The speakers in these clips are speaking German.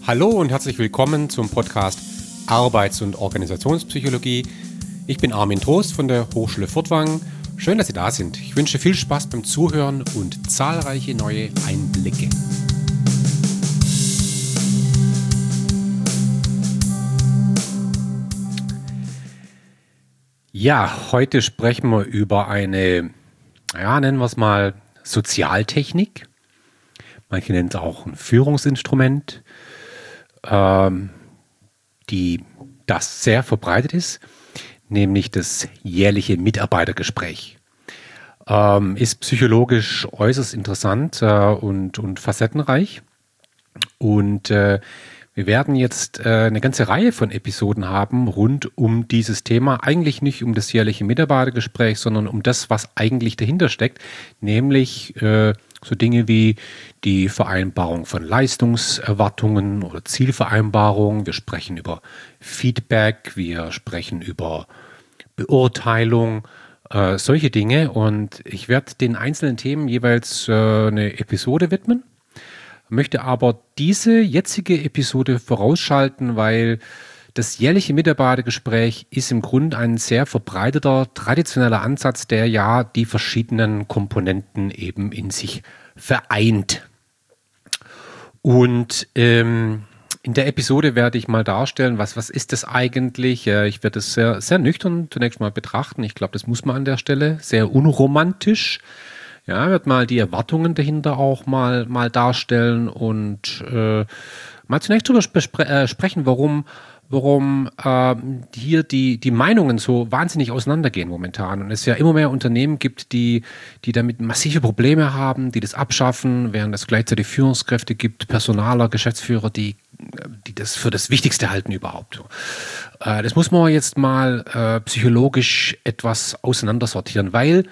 Hallo und herzlich willkommen zum Podcast Arbeits- und Organisationspsychologie. Ich bin Armin Trost von der Hochschule Furtwangen. Schön, dass Sie da sind. Ich wünsche viel Spaß beim Zuhören und zahlreiche neue Einblicke. Ja, heute sprechen wir über eine, nennen wir es mal Sozialtechnik. Manche nennen es auch ein Führungsinstrument, das sehr verbreitet ist, nämlich das jährliche Mitarbeitergespräch. Ist psychologisch äußerst interessant und facettenreich. Und wir werden jetzt eine ganze Reihe von Episoden haben rund um dieses Thema. Eigentlich nicht um das jährliche Mitarbeitergespräch, sondern um das, was eigentlich dahinter steckt, nämlich so Dinge wie die Vereinbarung von Leistungserwartungen oder Zielvereinbarungen. Wir sprechen über Feedback, wir sprechen über Beurteilung, solche Dinge. Und ich werde den einzelnen Themen jeweils eine Episode widmen, möchte aber diese jetzige Episode vorausschalten, weil das jährliche Mitarbeitergespräch ist im Grunde ein sehr verbreiteter, traditioneller Ansatz, der ja die verschiedenen Komponenten eben in sich vereint. Und in der Episode werde ich mal darstellen, was ist das eigentlich? Ich werde es sehr, sehr nüchtern zunächst mal betrachten. Ich glaube, das muss man an der Stelle, sehr unromantisch. Ja, wird mal die Erwartungen dahinter auch mal darstellen und mal zunächst darüber sprechen, warum hier die Meinungen so wahnsinnig auseinandergehen momentan. Und es ja immer mehr Unternehmen gibt, die damit massive Probleme haben, die das abschaffen, während es gleichzeitig Führungskräfte gibt, Personaler, Geschäftsführer, die das für das Wichtigste halten überhaupt. Das muss man jetzt mal psychologisch etwas auseinandersortieren, weil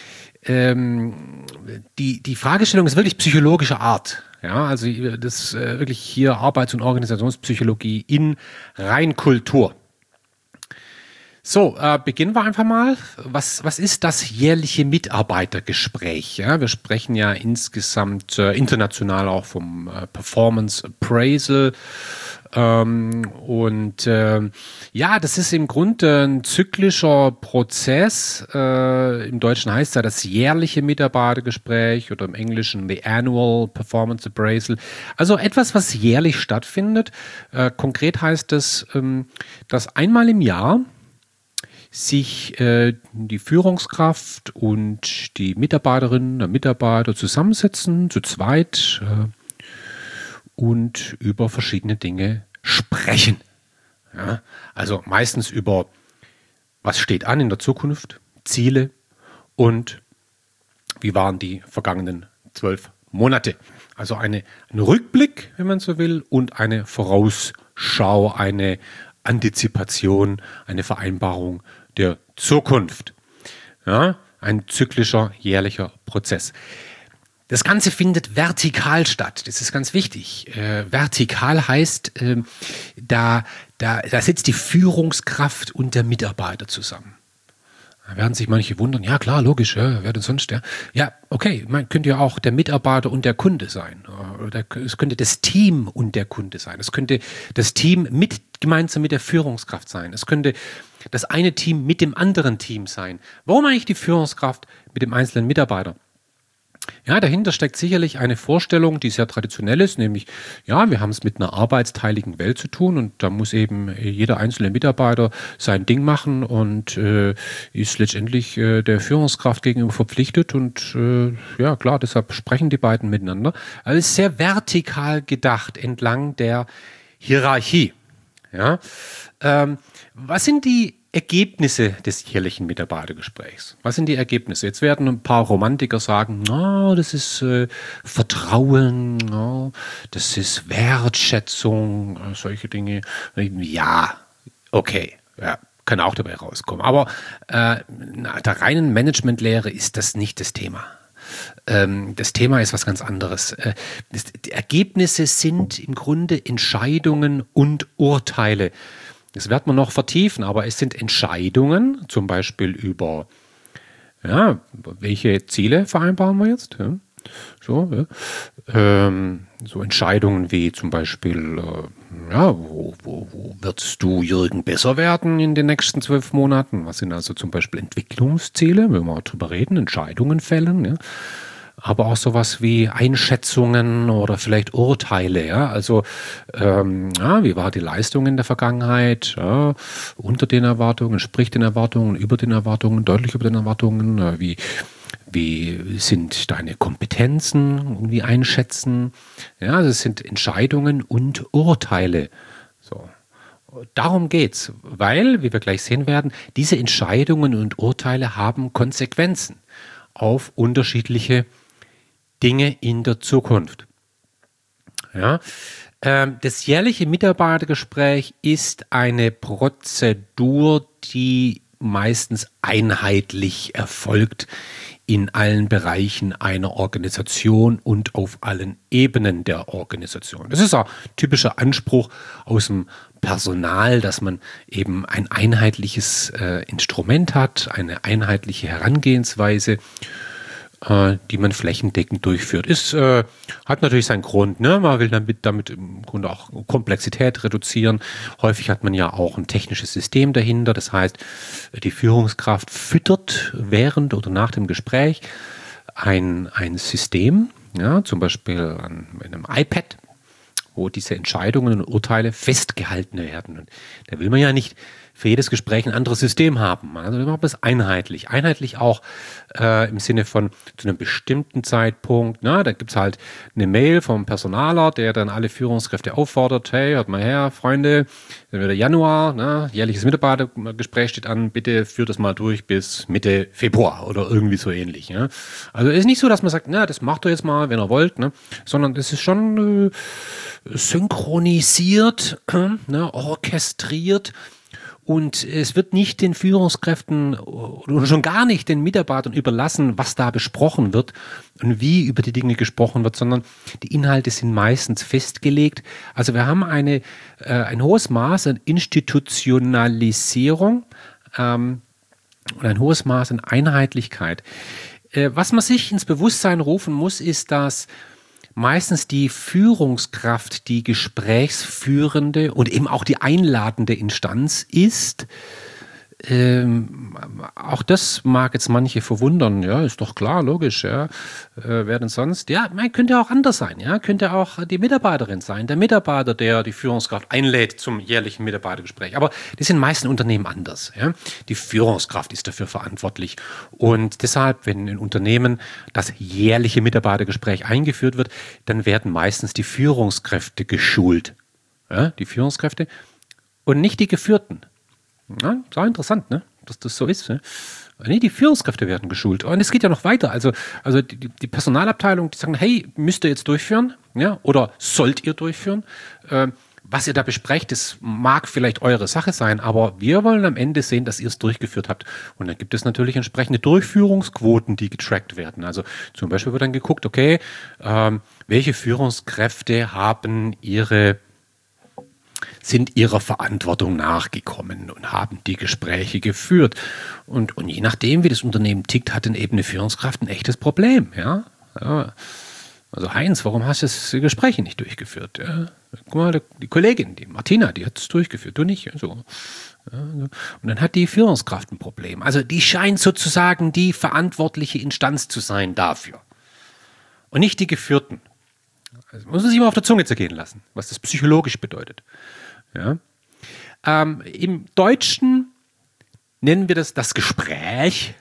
die Fragestellung ist wirklich psychologischer Art. Ja, also das ist wirklich hier Arbeits- und Organisationspsychologie in Reinkultur. So, beginnen wir einfach mal. Was ist das jährliche Mitarbeitergespräch? Ja, wir sprechen ja insgesamt international auch vom Performance Appraisal. Das ist im Grunde ein zyklischer Prozess. Im Deutschen heißt ja das jährliche Mitarbeitergespräch oder im Englischen the Annual Performance Appraisal. Also etwas, was jährlich stattfindet. Konkret heißt es, dass einmal im Jahr sich die Führungskraft und die Mitarbeiterinnen und Mitarbeiter zusammensetzen, zu zweit, und über verschiedene Dinge sprechen. Ja, also meistens über, was steht an in der Zukunft, Ziele und wie waren die vergangenen 12 Monate. Also ein Rückblick, wenn man so will, und eine Vorausschau, eine Antizipation, eine Vereinbarung der Zukunft. Ja, ein zyklischer, jährlicher Prozess. Das Ganze findet vertikal statt. Das ist ganz wichtig. Vertikal heißt, da sitzt die Führungskraft und der Mitarbeiter zusammen. Da werden sich manche wundern, ja klar, logisch, wer denn sonst? Ja, okay, man könnte ja auch der Mitarbeiter und der Kunde sein. Oder es könnte das Team und der Kunde sein. Es könnte das Team gemeinsam mit der Führungskraft sein. Es könnte das eine Team mit dem anderen Team sein. Warum eigentlich die Führungskraft mit dem einzelnen Mitarbeiter? Ja, dahinter steckt sicherlich eine Vorstellung, die sehr traditionell ist, nämlich, ja, wir haben es mit einer arbeitsteiligen Welt zu tun und da muss eben jeder einzelne Mitarbeiter sein Ding machen und ist letztendlich der Führungskraft gegenüber verpflichtet und ja, klar, deshalb sprechen die beiden miteinander. Also es ist sehr vertikal gedacht entlang der Hierarchie. Ja, was sind die Ergebnisse des jährlichen Mitarbeitergesprächs? Was sind die Ergebnisse? Jetzt werden ein paar Romantiker sagen, no, das ist Vertrauen, no, das ist Wertschätzung, solche Dinge. Ja, okay, ja, kann auch dabei rauskommen. Aber nach der reinen Managementlehre ist das nicht das Thema. Das Thema ist was ganz anderes. Die Ergebnisse sind im Grunde Entscheidungen und Urteile. Das wird man noch vertiefen, aber es sind Entscheidungen, zum Beispiel über, ja, welche Ziele vereinbaren wir jetzt? Ja? So, ja. So Entscheidungen wie zum Beispiel, wo wirst du, Jürgen, besser werden in den nächsten 12 Monaten? Was sind also zum Beispiel Entwicklungsziele, wenn wir mal drüber reden, Entscheidungen fällen, ja? Aber auch sowas wie Einschätzungen oder vielleicht Urteile, ja, also wie war die Leistung in der Vergangenheit, ja, unter den Erwartungen, sprich den Erwartungen, über den Erwartungen, deutlich über den Erwartungen, wie sind deine Kompetenzen, irgendwie einschätzen, ja, also es sind Entscheidungen und Urteile, so. Darum geht's, weil, wie wir gleich sehen werden, diese Entscheidungen und Urteile haben Konsequenzen auf unterschiedliche Dinge in der Zukunft. Ja? Das jährliche Mitarbeitergespräch ist eine Prozedur, die meistens einheitlich erfolgt in allen Bereichen einer Organisation und auf allen Ebenen der Organisation. Das ist ein typischer Anspruch aus dem Personal, dass man eben ein einheitliches Instrument hat, eine einheitliche Herangehensweise, die man flächendeckend durchführt. Hat natürlich seinen Grund, ne? Man will damit im Grunde auch Komplexität reduzieren. Häufig hat man ja auch ein technisches System dahinter. Das heißt, die Führungskraft füttert während oder nach dem Gespräch ein System, ja, zum Beispiel in einem iPad, wo diese Entscheidungen und Urteile festgehalten werden. Und da will man ja nicht für jedes Gespräch ein anderes System haben. Also wir machen das einheitlich. Einheitlich auch im Sinne von zu einem bestimmten Zeitpunkt. Na, da gibt es halt eine Mail vom Personaler, der dann alle Führungskräfte auffordert, hey, hört mal her, Freunde, dann wird Januar, na, jährliches Mitarbeitergespräch steht an, bitte führt das mal durch bis Mitte Februar oder irgendwie so ähnlich. Ja. Also es ist nicht so, dass man sagt, na, das macht ihr jetzt mal, wenn ihr wollt, ne, sondern es ist schon synchronisiert, ne, orchestriert. Und es wird nicht den Führungskräften oder schon gar nicht den Mitarbeitern überlassen, was da besprochen wird und wie über die Dinge gesprochen wird, sondern die Inhalte sind meistens festgelegt. Also wir haben ein hohes Maß an Institutionalisierung und ein hohes Maß an Einheitlichkeit. Was man sich ins Bewusstsein rufen muss, ist, dass meistens die Führungskraft die gesprächsführende und eben auch die einladende Instanz ist. Auch das mag jetzt manche verwundern. Ja, ist doch klar, logisch. Ja. Wer denn sonst? Ja, könnte auch anders sein. Ja, könnte auch die Mitarbeiterin sein, der Mitarbeiter, der die Führungskraft einlädt zum jährlichen Mitarbeitergespräch. Aber das sind in den meisten Unternehmen anders. Ja. Die Führungskraft ist dafür verantwortlich. Und deshalb, wenn in Unternehmen das jährliche Mitarbeitergespräch eingeführt wird, dann werden meistens die Führungskräfte geschult. Ja, die Führungskräfte und nicht die Geführten. Ja, ist auch interessant, ne? Dass das so ist. Ne? Nee, die Führungskräfte werden geschult. Und es geht ja noch weiter. Also die Personalabteilung, die sagen, hey, müsst ihr jetzt durchführen? Ja? Oder sollt ihr durchführen? Was ihr da besprecht, das mag vielleicht eure Sache sein, aber wir wollen am Ende sehen, dass ihr es durchgeführt habt. Und dann gibt es natürlich entsprechende Durchführungsquoten, die getrackt werden. Also zum Beispiel wird dann geguckt, okay, welche Führungskräfte sind ihrer Verantwortung nachgekommen und haben die Gespräche geführt. Und je nachdem, wie das Unternehmen tickt, hat dann eben eine Führungskraft ein echtes Problem. Ja? Ja. Also Heinz, warum hast du das Gespräch nicht durchgeführt? Ja? Guck mal, die Kollegin, die Martina, die hat es durchgeführt, du nicht. So. Ja, so. Und dann hat die Führungskraft ein Problem. Also die scheint sozusagen die verantwortliche Instanz zu sein dafür. Und nicht die Geführten. Also muss man sich mal auf der Zunge zergehen lassen, was das psychologisch bedeutet. Ja. Im Deutschen nennen wir das Gespräch.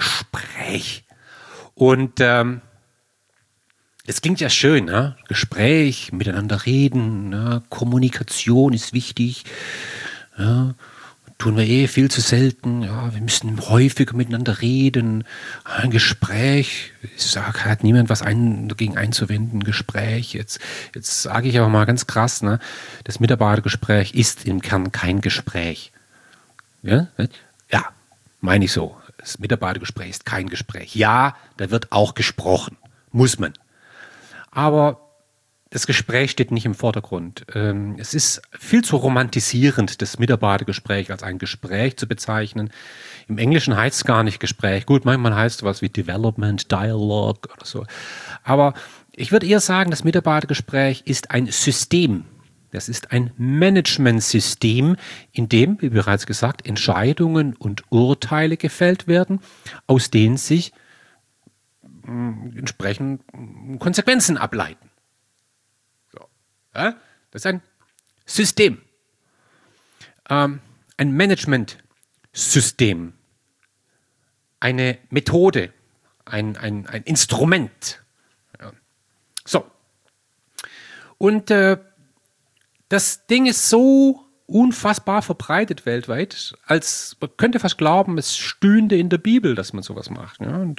Und das klingt ja schön, ne? Gespräch, miteinander reden, ne? Kommunikation ist wichtig. Ja? Tun wir viel zu selten. Ja? Wir müssen häufiger miteinander reden. Ein Gespräch, hat niemand was dagegen einzuwenden. Gespräch, jetzt sage ich aber mal ganz krass, ne? Das Mitarbeitergespräch ist im Kern kein Gespräch. Ja, meine ich so. Das Mitarbeitergespräch ist kein Gespräch. Ja, da wird auch gesprochen. Muss man. Aber das Gespräch steht nicht im Vordergrund. Es ist viel zu romantisierend, das Mitarbeitergespräch als ein Gespräch zu bezeichnen. Im Englischen heißt es gar nicht Gespräch. Gut, manchmal heißt es was wie Development, Dialogue oder so. Aber ich würde eher sagen, das Mitarbeitergespräch ist ein System. Das ist ein Managementsystem, in dem, wie bereits gesagt, Entscheidungen und Urteile gefällt werden, aus denen sich entsprechend Konsequenzen ableiten. So. Ja? Das ist ein System. Ein Managementsystem. Eine Methode. Ein Instrument. Ja. So. Und das Ding ist so unfassbar verbreitet weltweit, als man könnte fast glauben, es stünde in der Bibel, dass man sowas macht. Ja? Und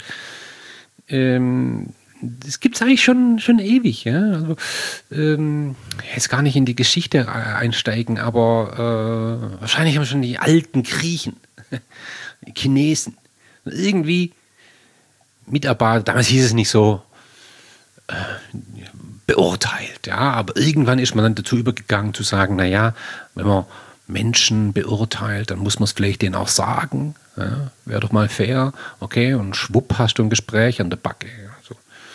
das gibt es eigentlich schon ewig. Ja? Also, jetzt gar nicht in die Geschichte einsteigen, aber wahrscheinlich haben schon die alten Griechen, die Chinesen, irgendwie Mitarbeiter, damals hieß es nicht so, beurteilt, ja, aber irgendwann ist man dann dazu übergegangen zu sagen, naja, wenn man Menschen beurteilt, dann muss man es vielleicht denen auch sagen, ja, wäre doch mal fair, okay, und schwupp hast du ein Gespräch an der Backe. Ja, so.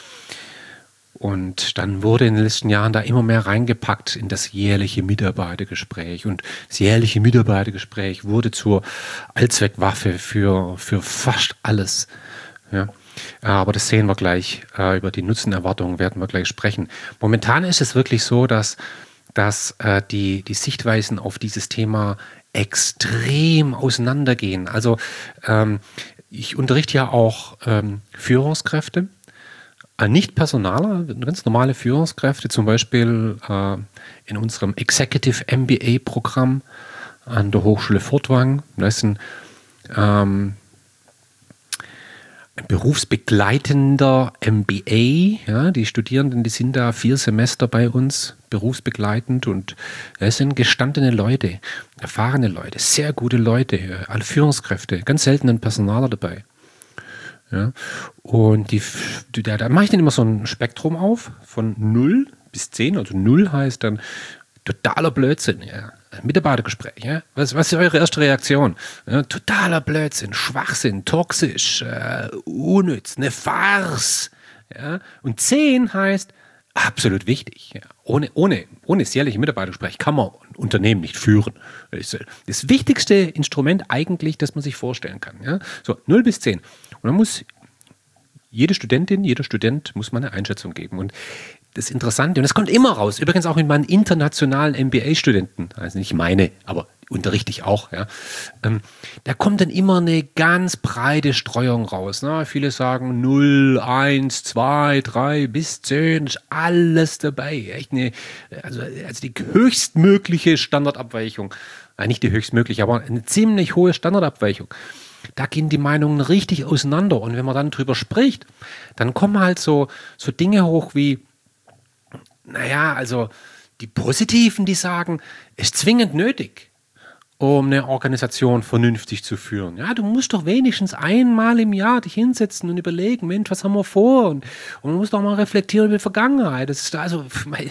Und dann wurde in den letzten Jahren da immer mehr reingepackt in das jährliche Mitarbeitergespräch und das jährliche Mitarbeitergespräch wurde zur Allzweckwaffe für fast alles, ja. Aber das sehen wir gleich. Über die Nutzenerwartungen werden wir gleich sprechen. Momentan ist es wirklich so, dass die Sichtweisen auf dieses Thema extrem auseinandergehen. Also ich unterrichte ja auch Führungskräfte, nicht Personaler, ganz normale Führungskräfte, zum Beispiel in unserem Executive MBA-Programm an der Hochschule Furtwangen. Das ist ein berufsbegleitender MBA, ja, die Studierenden, die sind da 4 Semester bei uns, berufsbegleitend und es sind gestandene Leute, erfahrene Leute, sehr gute Leute, alle Führungskräfte, ganz selten ein Personaler dabei. Ja. Und da mache ich dann immer so ein Spektrum auf, von 0 bis 10, also 0 heißt dann totaler Blödsinn, ja. Mitarbeitergespräch, ja? Was ist eure erste Reaktion? Ja, totaler Blödsinn, Schwachsinn, toxisch, unnütz, eine Farce. Ja? Und 10 heißt absolut wichtig. Ja? Ohne das jährliche Mitarbeitergespräch kann man ein Unternehmen nicht führen. Das ist das wichtigste Instrument eigentlich, das man sich vorstellen kann. Ja? So, 0 bis 10. Und dann muss jede Studentin, jeder Student muss man eine Einschätzung geben. Und das Interessante, und das kommt immer raus, übrigens auch in meinen internationalen MBA-Studenten, also nicht meine, aber unterrichte ich auch, ja, da kommt dann immer eine ganz breite Streuung raus. Ne? Viele sagen 0, 1, 2, 3 bis 10, ist alles dabei. Echt also die höchstmögliche Standardabweichung, nicht die höchstmögliche, aber eine ziemlich hohe Standardabweichung. Da gehen die Meinungen richtig auseinander. Und wenn man dann drüber spricht, dann kommen halt so Dinge hoch wie, naja, also die Positiven, die sagen, es ist zwingend nötig, um eine Organisation vernünftig zu führen. Ja, du musst doch wenigstens einmal im Jahr dich hinsetzen und überlegen, Mensch, was haben wir vor? Und man muss doch mal reflektieren über die Vergangenheit. Das ist also,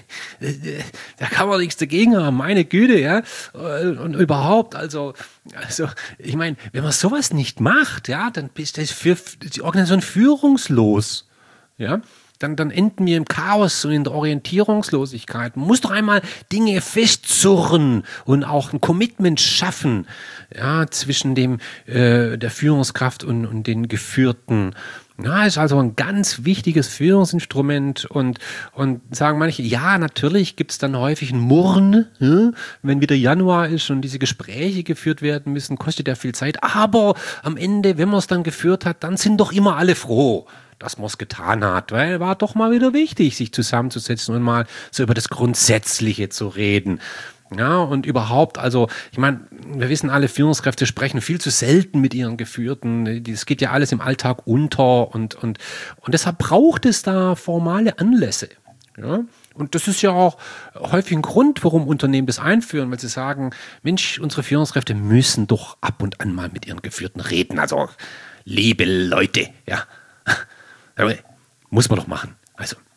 da kann man nichts dagegen haben, meine Güte, ja. Und überhaupt, also ich meine, wenn man sowas nicht macht, ja, dann ist das für die Organisation führungslos, ja. Dann enden wir im Chaos und in der Orientierungslosigkeit. Man muss doch einmal Dinge festzurren und auch ein Commitment schaffen, ja, zwischen der Führungskraft und den Geführten. Ja, ist also ein ganz wichtiges Führungsinstrument und sagen manche, ja, natürlich gibt es dann häufig ein Murren, ja, wenn wieder Januar ist und diese Gespräche geführt werden müssen, kostet ja viel Zeit, aber am Ende, wenn man es dann geführt hat, dann sind doch immer alle froh, dass man es getan hat, weil war doch mal wieder wichtig, sich zusammenzusetzen und mal so über das Grundsätzliche zu reden. Ja, und überhaupt, also, ich meine, wir wissen alle, Führungskräfte sprechen viel zu selten mit ihren Geführten. Das geht ja alles im Alltag unter und deshalb braucht es da formale Anlässe. Ja? Und das ist ja auch häufig ein Grund, warum Unternehmen das einführen, weil sie sagen, Mensch, unsere Führungskräfte müssen doch ab und an mal mit ihren Geführten reden. Also, liebe Leute, ja, muss man doch machen. Also,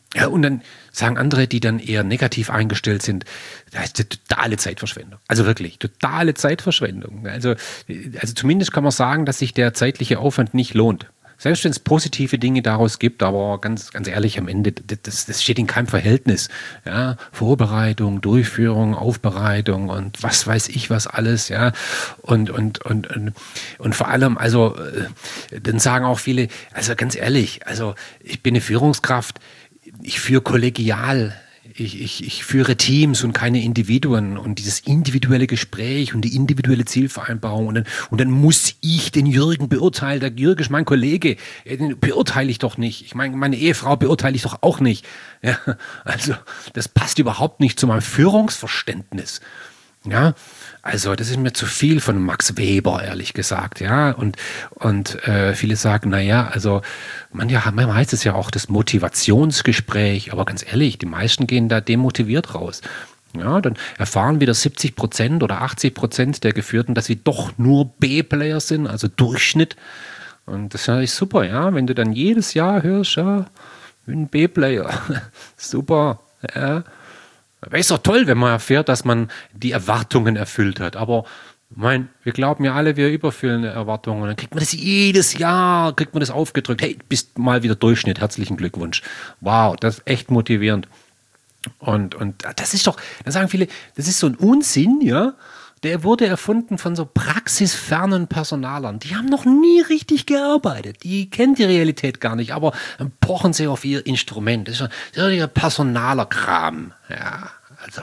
Ja, und dann sagen andere, die dann eher negativ eingestellt sind, das ist eine totale Zeitverschwendung. Also wirklich, totale Zeitverschwendung. Also zumindest kann man sagen, dass sich der zeitliche Aufwand nicht lohnt. Selbst wenn es positive Dinge daraus gibt, aber ganz, ganz ehrlich, am Ende, das steht in keinem Verhältnis. Ja, Vorbereitung, Durchführung, Aufbereitung und was weiß ich was alles, ja. Und vor allem, also, dann sagen auch viele, also ganz ehrlich, also ich bin eine Führungskraft, ich führe kollegial. Ich führe Teams und keine Individuen und dieses individuelle Gespräch und die individuelle Zielvereinbarung und dann muss ich den Jürgen beurteilen. Der Jürgen ist mein Kollege, den beurteile ich doch nicht. Ich meine Ehefrau beurteile ich doch auch nicht. Ja, also das passt überhaupt nicht zu meinem Führungsverständnis. Ja, also das ist mir zu viel von Max Weber, ehrlich gesagt. Ja, und viele sagen, naja, also manchmal heißt es ja auch das Motivationsgespräch, aber ganz ehrlich, die meisten gehen da demotiviert raus. Ja, dann erfahren wieder 70% oder 80% der Geführten, dass sie doch nur B-Player sind, also Durchschnitt. Und das ist natürlich super, ja, wenn du dann jedes Jahr hörst, ja, ich bin ein B-Player, super, ja. Wäre es doch toll, wenn man erfährt, dass man die Erwartungen erfüllt hat. Aber wir glauben ja alle, wir überfüllen Erwartungen. Dann kriegt man das jedes Jahr, kriegt man das aufgedrückt. Hey, bist mal wieder Durchschnitt, herzlichen Glückwunsch. Wow, das ist echt motivierend. Und das ist doch, da sagen viele, das ist so ein Unsinn, ja. Der wurde erfunden von so praxisfernen Personalern. Die haben noch nie richtig gearbeitet. Die kennen die Realität gar nicht, aber dann pochen sie auf ihr Instrument. Das ist ja ihr Personalerkram. Ja, also,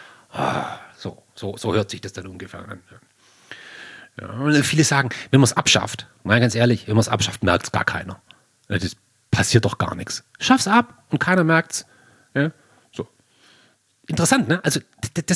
so hört sich das dann ungefähr an. Ja, und viele sagen, wenn man es abschafft, mal ganz ehrlich, wenn man es abschafft, merkt es gar keiner. Das passiert doch gar nichts. Schaff's ab und keiner merkt's. Ja, so. Interessant, ne? Also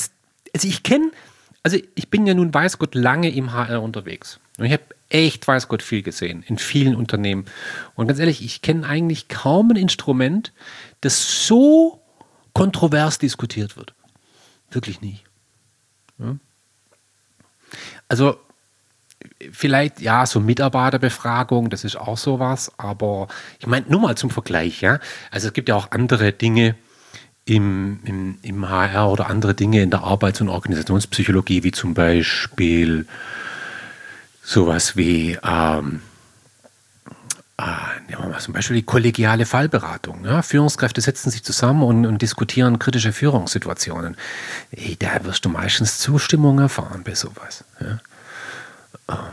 ich bin ja nun, weiß Gott, lange im HR unterwegs. Und ich habe echt, weiß Gott, viel gesehen in vielen Unternehmen. Und ganz ehrlich, ich kenne eigentlich kaum ein Instrument, das so kontrovers diskutiert wird. Wirklich nicht. Ja? Also vielleicht, ja, so Mitarbeiterbefragung, das ist auch sowas. Aber ich meine, nur mal zum Vergleich, ja. Also es gibt ja auch andere Dinge, im HR oder andere Dinge in der Arbeits- und Organisationspsychologie, wie zum Beispiel sowas wie zum Beispiel die kollegiale Fallberatung. Ja? Führungskräfte setzen sich zusammen und diskutieren kritische Führungssituationen. Da wirst du meistens Zustimmung erfahren bei sowas. Ja?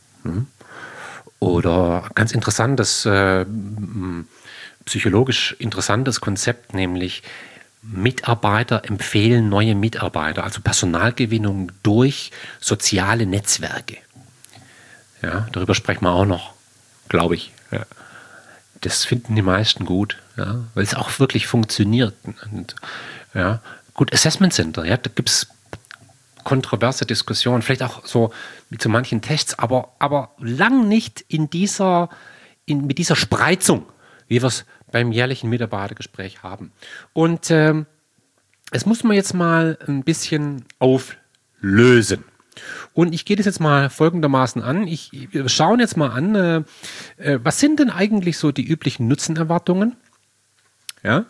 Oder ganz interessantes, psychologisch interessantes Konzept, nämlich Mitarbeiter empfehlen neue Mitarbeiter, also Personalgewinnung durch soziale Netzwerke. Ja, darüber sprechen wir auch noch, glaube ich. Ja. Das finden die meisten gut, ja, weil es auch wirklich funktioniert. Und, ja, gut, Assessment Center, ja, da gibt es kontroverse Diskussionen, vielleicht auch so wie zu manchen Tests, aber lang nicht mit dieser Spreizung, wie wir es beim jährlichen Mitarbeitergespräch haben. Und das muss man jetzt mal ein bisschen auflösen. Und ich gehe das jetzt mal folgendermaßen an. Wir schauen jetzt mal an, was sind denn eigentlich so die üblichen Nutzenerwartungen? Ja.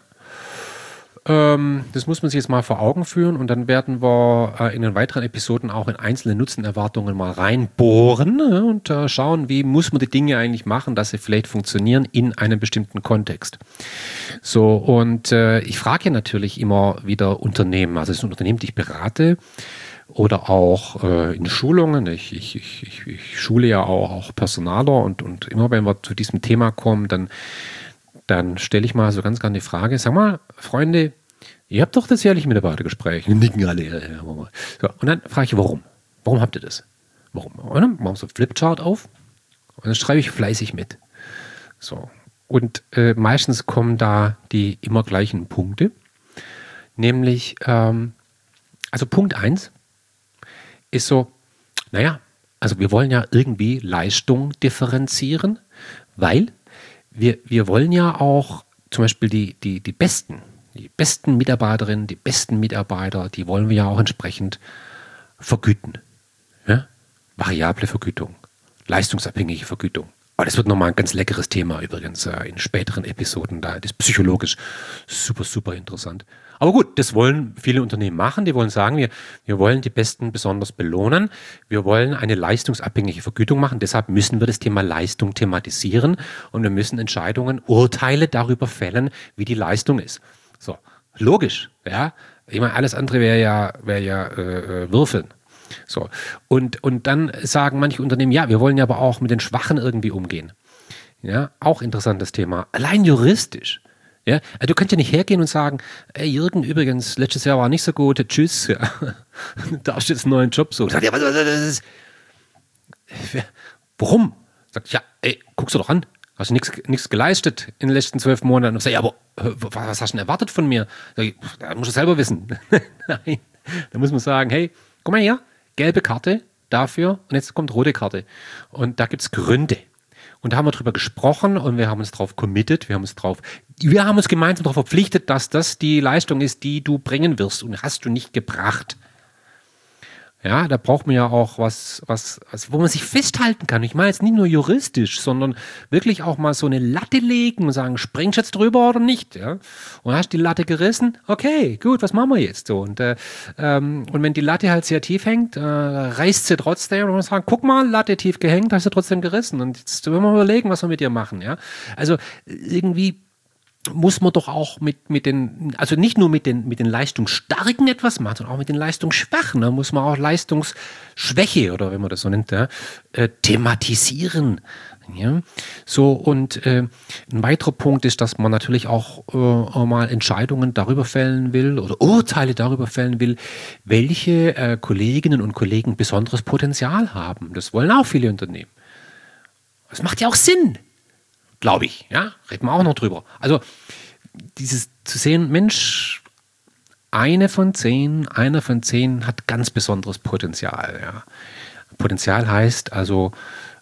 Das muss man sich jetzt mal vor Augen führen und dann werden wir in den weiteren Episoden auch in einzelne Nutzenerwartungen mal reinbohren und schauen, wie muss man die Dinge eigentlich machen, dass sie vielleicht funktionieren in einem bestimmten Kontext. So, und ich frage ja natürlich immer wieder Unternehmen, also das ist ein Unternehmen, das ich berate oder auch in Schulungen. Ich schule ja auch Personaler und immer wenn wir zu diesem Thema kommen, dann stelle ich mal so ganz gerne die Frage, sag mal, Freunde, ihr habt doch das jährliche Mitarbeitergespräch. Nicken alle. So, und dann frage ich, warum? Warum habt ihr das? Warum? Und dann machen wir so einen Flipchart auf und dann schreibe ich fleißig mit. So. Und meistens kommen da die immer gleichen Punkte. Nämlich, also Punkt 1 ist so, naja, also wir wollen ja irgendwie Leistung differenzieren, weil wir wollen ja auch zum Beispiel die besten Mitarbeiterinnen, die besten Mitarbeiter, die wollen wir ja auch entsprechend vergüten. Ja? Variable Vergütung, leistungsabhängige Vergütung. Aber das wird nochmal ein ganz leckeres Thema übrigens in späteren Episoden. Das ist psychologisch super, super interessant. Aber gut, das wollen viele Unternehmen machen. Die wollen sagen, wir wollen die Besten besonders belohnen. Wir wollen eine leistungsabhängige Vergütung machen. Deshalb müssen wir das Thema Leistung thematisieren und wir müssen Entscheidungen, Urteile darüber fällen, wie die Leistung ist. So, logisch, ja. Ich meine, alles andere wäre ja Würfeln. So. Und dann sagen manche Unternehmen, ja, wir wollen ja aber auch mit den Schwachen irgendwie umgehen. Ja, auch interessantes Thema. Allein juristisch. Ja, also du kannst ja nicht hergehen und sagen, ey Jürgen, übrigens, letztes Jahr war nicht so gut, tschüss. Ja. Du darfst jetzt einen neuen Job suchen. Sagt, ja, das ist, warum? Sagt, ja, ey, guckst du doch an. Hast du nichts geleistet in den letzten 12 Monaten? Und sag, ja, aber was hast du denn erwartet von mir? Sag ich, da musst du selber wissen. Nein, da muss man sagen, hey, guck mal hier, gelbe Karte dafür und jetzt kommt rote Karte. Und da gibt es Gründe. Und da haben wir drüber gesprochen und wir haben uns drauf committed, wir haben uns gemeinsam darauf verpflichtet, dass das die Leistung ist, die du bringen wirst und hast du nicht gebracht. Ja, da braucht man ja auch was, wo man sich festhalten kann. Ich meine jetzt nicht nur juristisch, sondern wirklich auch mal so eine Latte legen und sagen, springst du jetzt drüber oder nicht? Ja? Und hast die Latte gerissen? Okay, gut, was machen wir jetzt so? Und wenn die Latte halt sehr tief hängt, reißt sie trotzdem und man sagt, guck mal, Latte tief gehängt, hast du trotzdem gerissen. Und jetzt wollen wir überlegen, was wir mit dir machen. Ja? Also irgendwie muss man doch auch also nicht nur mit den Leistungsstarken etwas machen, sondern auch mit den Leistungsschwachen. Da muss man auch Leistungsschwäche, oder wenn man das so nennt, thematisieren. Ja? So, und ein weiterer Punkt ist, dass man natürlich auch mal Entscheidungen darüber fällen will oder Urteile darüber fällen will, welche Kolleginnen und Kollegen besonderes Potenzial haben. Das wollen auch viele Unternehmen. Das macht ja auch Sinn. Glaube ich, ja, reden wir auch noch drüber. Also dieses zu sehen, Mensch, einer von zehn hat ganz besonderes Potenzial. Ja. Potenzial heißt also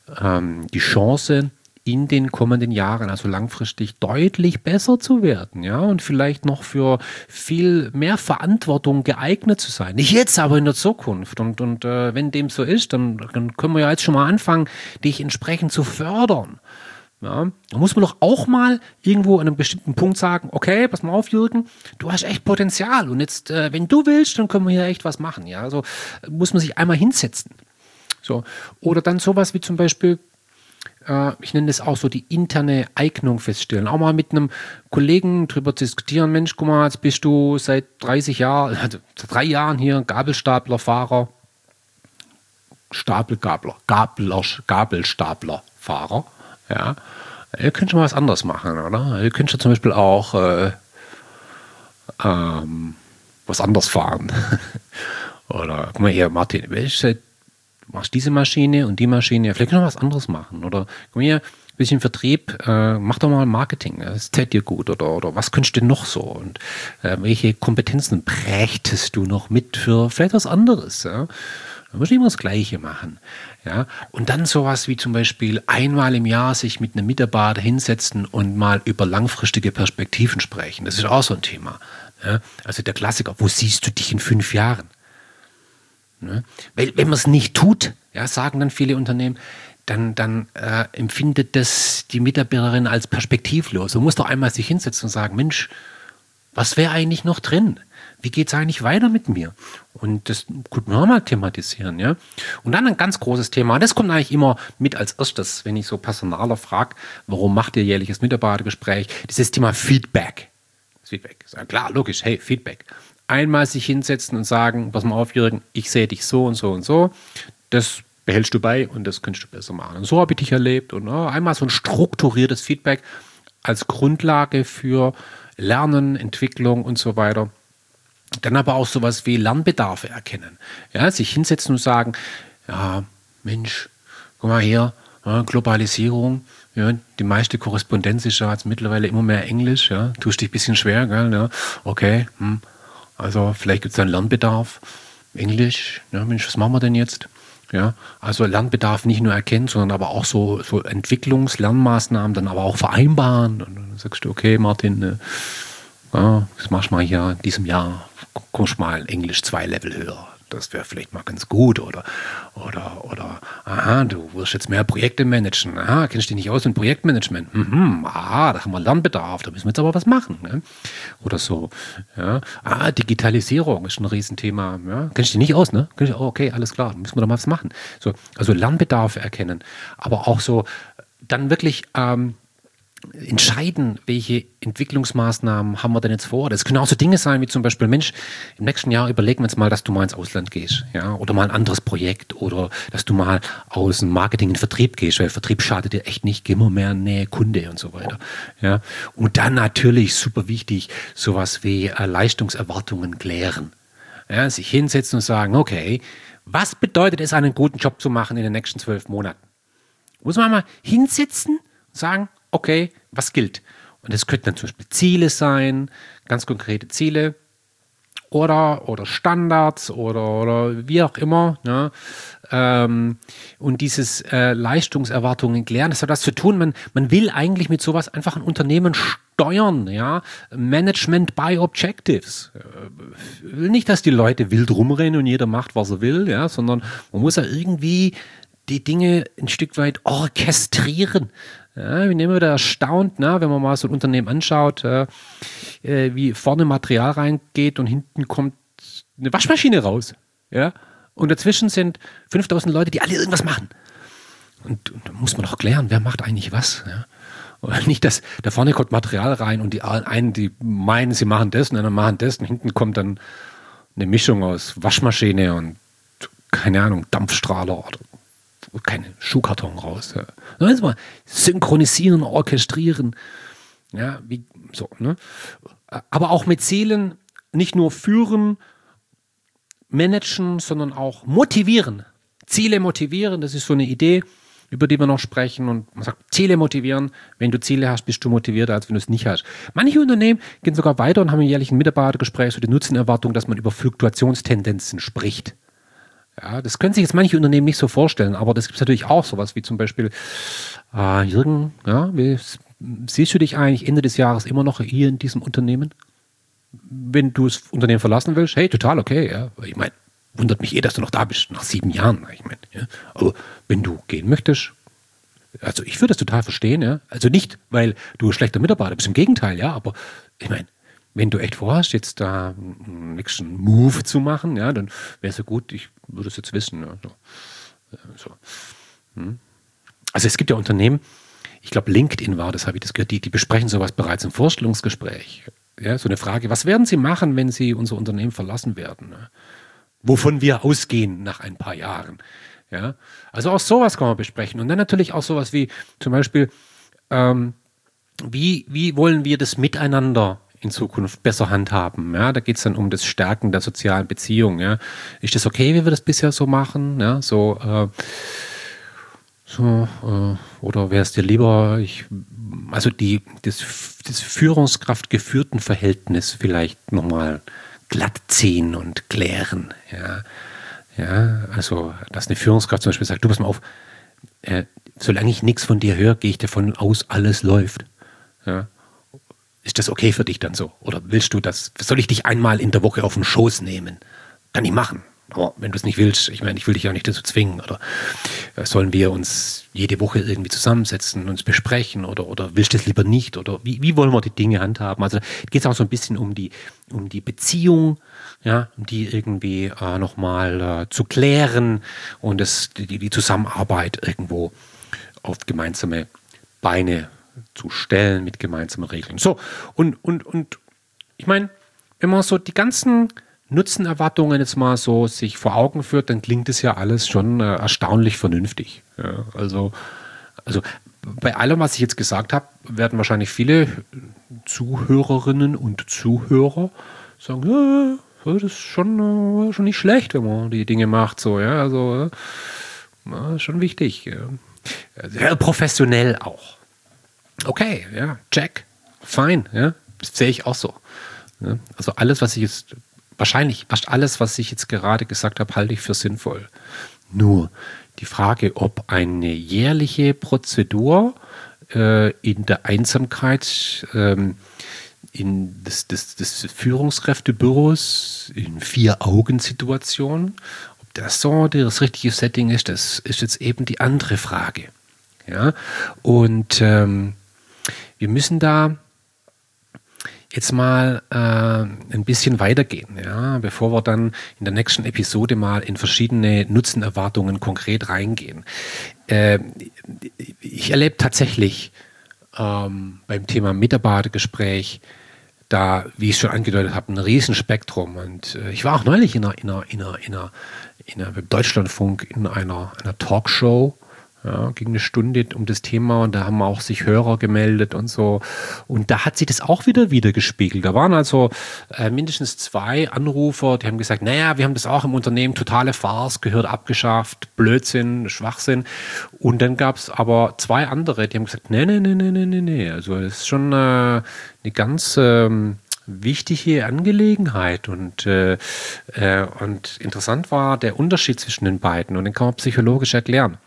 die Chance, in den kommenden Jahren, also langfristig, deutlich besser zu werden, ja, und vielleicht noch für viel mehr Verantwortung geeignet zu sein. Nicht jetzt, aber in der Zukunft. Und wenn dem so ist, dann können wir ja jetzt schon mal anfangen, dich entsprechend zu fördern. Ja, da muss man doch auch mal irgendwo an einem bestimmten Punkt sagen, okay, pass mal auf, Jürgen, du hast echt Potenzial und jetzt, wenn du willst, dann können wir hier echt was machen. Ja, also muss man sich einmal hinsetzen. So. Oder dann sowas wie zum Beispiel, ich nenne das auch so die interne Eignung feststellen. Auch mal mit einem Kollegen drüber diskutieren, Mensch, guck mal, jetzt bist du seit 30 Jahren, also seit 3 Jahren hier Gabelstaplerfahrer, Gabelstaplerfahrer. Ja, ihr könnt schon mal was anderes machen, oder? Ihr könnt schon zum Beispiel auch was anderes fahren. Oder, guck mal hier, Martin, machst diese Maschine und die Maschine, vielleicht könnt ihr was anderes machen. Oder, guck mal hier, ein bisschen Vertrieb, mach doch mal Marketing, das täte dir gut. Oder was könntest du denn noch so? Und welche Kompetenzen brächtest du noch mit für vielleicht was anderes? Ja? Da muss ich immer das Gleiche machen. Ja? Und dann sowas wie zum Beispiel einmal im Jahr sich mit einem Mitarbeiter hinsetzen und mal über langfristige Perspektiven sprechen. Das ist auch so ein Thema. Ja? Also der Klassiker, wo siehst du dich in 5 Jahren? Ja? Weil wenn man es nicht tut, ja, sagen dann viele Unternehmen, dann empfindet das die Mitarbeiterin als perspektivlos. Man muss doch einmal sich hinsetzen und sagen, Mensch, was wäre eigentlich noch drin? Wie geht es eigentlich weiter mit mir? Und das könnten wir auch mal thematisieren. Ja? Und dann ein ganz großes Thema, das kommt eigentlich immer mit als erstes, wenn ich so Personaler frage, warum macht ihr jährliches Mitarbeitergespräch? Dieses Thema Feedback. Das Feedback. Ist ja klar, logisch, hey, Feedback. Einmal sich hinsetzen und sagen, pass mal auf, Jürgen, ich sehe dich so und so und so. Das behältst du bei und das könntest du besser machen. Und so habe ich dich erlebt. Und einmal so ein strukturiertes Feedback als Grundlage für Lernen, Entwicklung und so weiter. Dann aber auch sowas wie Lernbedarfe erkennen. Ja, sich hinsetzen und sagen, ja, Mensch, guck mal hier, Globalisierung, ja, die meiste Korrespondenz ist ja jetzt mittlerweile immer mehr Englisch, ja, tust dich ein bisschen schwer, gell, ja, okay, also vielleicht gibt es einen Lernbedarf, Englisch, ja, Mensch, was machen wir denn jetzt? Ja, also Lernbedarf nicht nur erkennen, sondern aber auch so Entwicklungs-Lernmaßnahmen dann aber auch vereinbaren. Und dann sagst du, okay, Martin, das machst du mal hier in diesem Jahr, kommst mal Englisch 2 Level höher. das wäre vielleicht mal ganz gut. Oder, aha, du wirst jetzt mehr Projekte managen. Aha, kennst du dich nicht aus mit Projektmanagement? Aha, da haben wir Lernbedarf, da müssen wir jetzt aber was machen. Ne? Oder so. Ja. Digitalisierung ist ein Riesenthema. Ja? Kennst du dich nicht aus, ne? Okay, alles klar, müssen wir doch mal was machen. So, also Lernbedarf erkennen. Aber auch so, dann wirklich entscheiden, welche Entwicklungsmaßnahmen haben wir denn jetzt vor. Das können auch so Dinge sein, wie zum Beispiel, Mensch, im nächsten Jahr überlegen wir uns mal, dass du mal ins Ausland gehst, ja, oder mal ein anderes Projekt, oder dass du mal aus dem Marketing in den Vertrieb gehst, weil Vertrieb schadet dir echt nicht, geh immer mehr Nähe Kunde und so weiter. Ja. Und dann natürlich, super wichtig, sowas wie Leistungserwartungen klären. Ja, sich hinsetzen und sagen, okay, was bedeutet es, einen guten Job zu machen in den nächsten 12 Monaten? Muss man mal hinsitzen und sagen, okay, was gilt? Und das könnten dann zum Beispiel Ziele sein, ganz konkrete Ziele oder Standards oder wie auch immer. Ne? Und dieses Leistungserwartungen klären, das hat was zu tun. Man will eigentlich mit sowas einfach ein Unternehmen steuern. Ja? Management by Objectives. Will nicht, dass die Leute wild rumrennen und jeder macht, was er will, ja? Sondern man muss ja irgendwie die Dinge ein Stück weit orchestrieren. Ja, ich bin immer wieder erstaunt, ne, wenn man mal so ein Unternehmen anschaut, wie vorne Material reingeht und hinten kommt eine Waschmaschine raus. Ja? Und dazwischen sind 5000 Leute, die alle irgendwas machen. Und da muss man doch klären, wer macht eigentlich was. Ja? Und nicht, dass da vorne kommt Material rein und die einen, die meinen, sie machen das und die anderen machen das und hinten kommt dann eine Mischung aus Waschmaschine und, keine Ahnung, Dampfstrahler oder keine Schuhkarton raus. Ja. Also mal synchronisieren, orchestrieren. Ja, wie, so, ne? Aber auch mit Zielen nicht nur führen, managen, sondern auch motivieren. Ziele motivieren, das ist so eine Idee, über die wir noch sprechen. Und man sagt, Ziele motivieren. Wenn du Ziele hast, bist du motivierter, als wenn du es nicht hast. Manche Unternehmen gehen sogar weiter und haben im jährlichen Mitarbeitergespräch so die Nutzenerwartung, dass man über Fluktuationstendenzen spricht. Ja, das können sich jetzt manche Unternehmen nicht so vorstellen, aber das gibt es natürlich auch sowas wie zum Beispiel, Jürgen, ja, siehst du dich eigentlich Ende des Jahres immer noch hier in diesem Unternehmen? Wenn du das Unternehmen verlassen willst, hey, total okay, ja. Ich meine, wundert mich dass du noch da bist, nach 7 Jahren. Ich meine, ja. Aber wenn du gehen möchtest, also ich würde das total verstehen, ja. Also nicht, weil du ein schlechter Mitarbeiter bist, im Gegenteil, ja, aber ich meine, wenn du echt vorhast, jetzt da einen nächsten Move zu machen, ja, dann wäre es ja gut, ich würde es jetzt wissen. Ja, so. Also es gibt ja Unternehmen, ich glaube LinkedIn war das, habe ich das gehört, die besprechen sowas bereits im Vorstellungsgespräch. Ja, so eine Frage, was werden Sie machen, wenn Sie unser Unternehmen verlassen werden? Ne? Wovon wir ausgehen nach ein paar Jahren. Ja? Also auch sowas kann man besprechen. Und dann natürlich auch sowas wie zum Beispiel, wie wollen wir das Miteinander in Zukunft besser handhaben. Ja, da geht es dann um das Stärken der sozialen Beziehung. Ja. Ist das okay, wie wir das bisher so machen? Ja, oder wäre es dir lieber, also das Führungskraft-geführten-Verhältnis vielleicht nochmal glatt ziehen und klären. Ja. Ja, also, dass eine Führungskraft zum Beispiel sagt, du pass mal auf, solange ich nichts von dir höre, gehe ich davon aus, alles läuft. Ja. Ist das okay für dich dann so? Oder willst du das? Soll ich dich einmal in der Woche auf den Schoß nehmen? Kann ich machen. Aber wenn du es nicht willst, ich meine, ich will dich auch nicht dazu zwingen. Oder sollen wir uns jede Woche irgendwie zusammensetzen, uns besprechen? Oder willst du es lieber nicht? Oder wie wollen wir die Dinge handhaben? Also geht es auch so ein bisschen um die Beziehung, ja, um die irgendwie nochmal zu klären und die Zusammenarbeit irgendwo auf gemeinsame Beine zu stellen mit gemeinsamen Regeln. So, und ich meine, wenn man so die ganzen Nutzenerwartungen jetzt mal so sich vor Augen führt, dann klingt es ja alles schon erstaunlich vernünftig. Ja, also bei allem, was ich jetzt gesagt habe, werden wahrscheinlich viele Zuhörerinnen und Zuhörer sagen, ja, das ist schon nicht schlecht, wenn man die Dinge macht, so, ja, also schon wichtig. Ja. Sehr professionell auch. Okay, ja, check, fein, ja, das sehe ich auch so. Ja, also fast alles, was ich jetzt gerade gesagt habe, halte ich für sinnvoll. Nur die Frage, ob eine jährliche Prozedur in der Einsamkeit des Führungskräftebüros in 4-Augen-Situationen. Ob das so das richtige Setting ist, das ist jetzt eben die andere Frage. Ja? Und wir müssen da jetzt mal ein bisschen weitergehen, ja, bevor wir dann in der nächsten Episode mal in verschiedene Nutzenerwartungen konkret reingehen. Ich erlebe tatsächlich beim Thema Mitarbeitergespräch da, wie ich schon angedeutet habe, ein Riesenspektrum. Und ich war auch neulich beim Deutschlandfunk in einer Talkshow. Ja, ging eine Stunde um das Thema und da haben auch sich Hörer gemeldet und so. Und da hat sich das auch wieder gespiegelt. Da waren also mindestens 2 Anrufer, die haben gesagt, naja, wir haben das auch im Unternehmen, totale Farce, gehört abgeschafft, Blödsinn, Schwachsinn. Und dann gab es aber 2 andere, die haben gesagt, nee. Also das ist schon eine ganz wichtige Angelegenheit und interessant war der Unterschied zwischen den beiden und den kann man psychologisch erklären.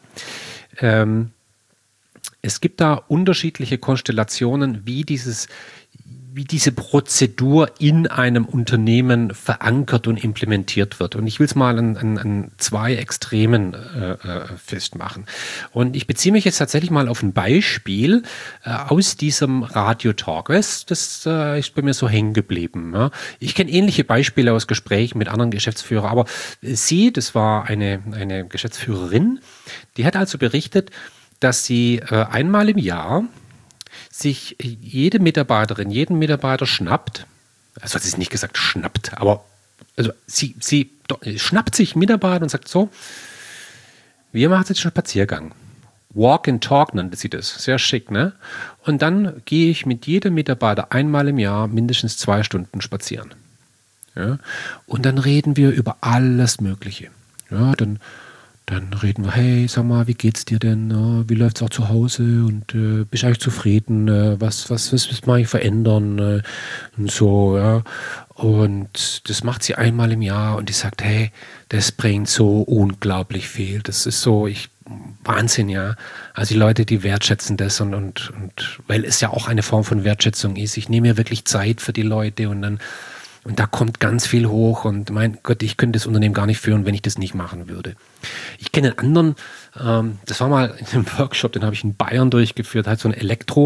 Es gibt da unterschiedliche Konstellationen, wie diese Prozedur in einem Unternehmen verankert und implementiert wird. Und ich will es mal an 2 Extremen festmachen. Und ich beziehe mich jetzt tatsächlich mal auf ein Beispiel aus diesem Radio-Talk. Das ist bei mir so hängen geblieben. Ja. Ich kenne ähnliche Beispiele aus Gesprächen mit anderen Geschäftsführern, aber das war eine Geschäftsführerin, die hat also berichtet, dass sie einmal im Jahr sich jeden Mitarbeiter schnappt, also hat sie es nicht gesagt schnappt, aber also sie schnappt sich Mitarbeiter und sagt so, wir machen jetzt einen Spaziergang. Walk and Talk nannte sie das, sehr schick, ne? Und dann gehe ich mit jedem Mitarbeiter einmal im Jahr mindestens 2 Stunden spazieren. Ja? Und dann reden wir über alles Mögliche. Ja, dann reden wir, hey, sag mal, wie geht's dir denn? Wie läuft's auch zu Hause? Und bist du eigentlich zufrieden? Was willst du mal verändern? Und so, ja. Und das macht sie einmal im Jahr und die sagt, hey, das bringt so unglaublich viel. Das ist so, Wahnsinn, ja. Also die Leute, die wertschätzen das und weil es ja auch eine Form von Wertschätzung ist. Ich nehme mir wirklich Zeit für die Leute und da kommt ganz viel hoch und mein Gott, ich könnte das Unternehmen gar nicht führen, wenn ich das nicht machen würde. Ich kenne einen anderen, das war mal in einem Workshop, den habe ich in Bayern durchgeführt, halt so ein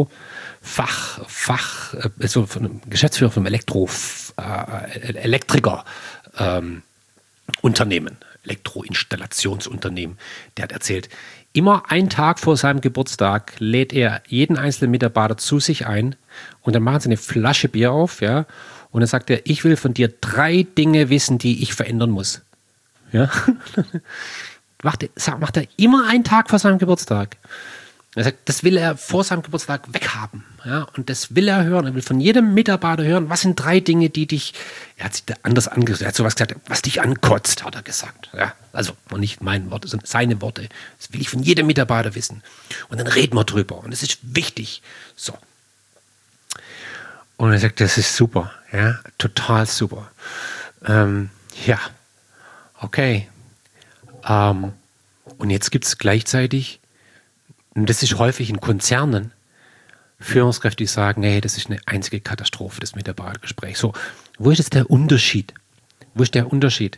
so von einem Geschäftsführer vom Elektriker Unternehmen, Elektroinstallationsunternehmen, der hat erzählt, immer einen Tag vor seinem Geburtstag lädt er jeden einzelnen Mitarbeiter zu sich ein und dann machen sie eine Flasche Bier auf, ja, und dann sagt er, ich will von dir 3 Dinge wissen, die ich verändern muss. Ja? Macht er immer einen Tag vor seinem Geburtstag. Er sagt, das will er vor seinem Geburtstag weghaben. Ja? Und das will er hören. Er will von jedem Mitarbeiter hören, was sind 3 Dinge, die dich, er hat sich da anders angesagt, er hat sowas gesagt, was dich ankotzt, hat er gesagt. Ja? Also nicht meine Worte, sondern seine Worte. Das will ich von jedem Mitarbeiter wissen. Und dann reden wir drüber. Und es ist wichtig. So. Und er sagt, das ist super, ja, total super. Ja, okay. Und jetzt gibt es gleichzeitig, und das ist häufig in Konzernen, Führungskräfte, die sagen, hey, das ist eine einzige Katastrophe, das Mitarbeitergespräch. So, wo ist jetzt der Unterschied? Wo ist der Unterschied?